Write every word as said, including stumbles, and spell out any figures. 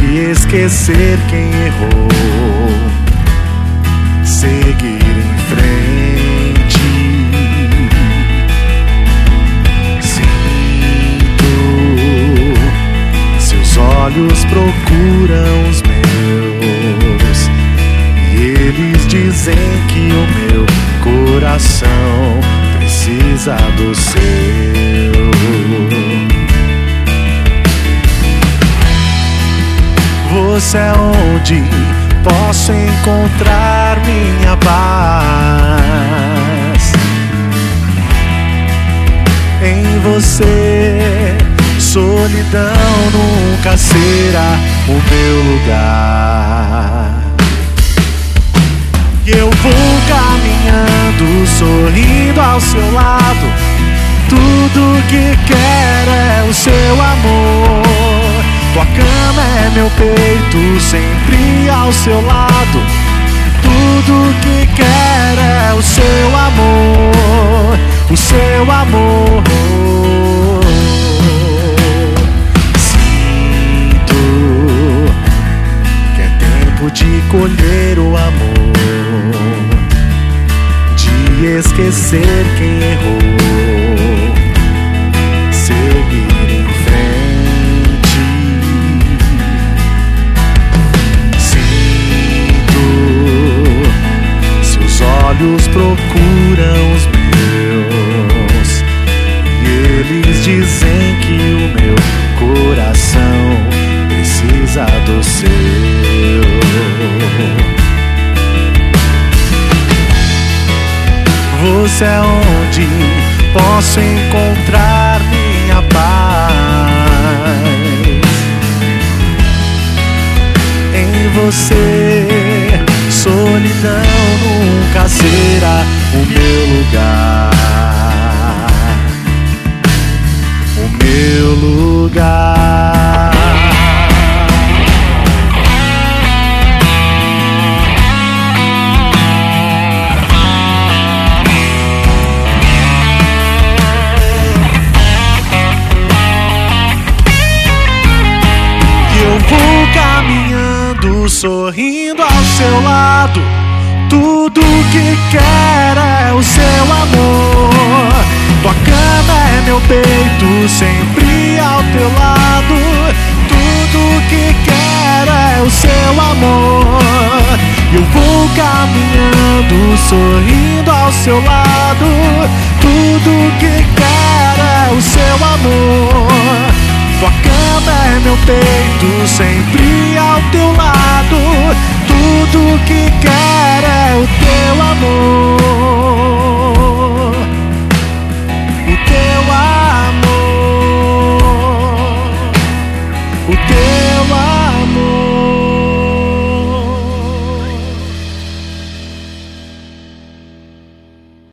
de esquecer quem errou, seguir em frente. Sinto, seus olhos procuram os meus, e eles dizem que o meu coração precisa do seu. Você é onde posso encontrar minha paz. Em você, solidão nunca será o meu lugar. E eu vou caminhando, sorrindo ao seu lado. Tudo que quero é o seu amor. Tua cama é meu peito, sempre ao seu lado. Tudo que quero é o seu amor, o seu amor. Sinto que é tempo de colher o amor, de esquecer quem errou, seguir em frente. Sinto, seus olhos procuram os meus, e eles dizem que o meu coração precisa do seu. Você é onde posso encontrar minha paz. Em você, solidão nunca será o meu lugar. O meu lugar. Vou caminhando, sorrindo ao seu lado. Tudo que quero é o seu amor. Tua cama é meu peito, sempre ao teu lado. Tudo que quero é o seu amor. Eu vou caminhando, sorrindo ao seu lado. Tudo que quero é o seu amor. Tua cama é meu peito, sempre ao teu lado. Tudo que quero é o teu amor.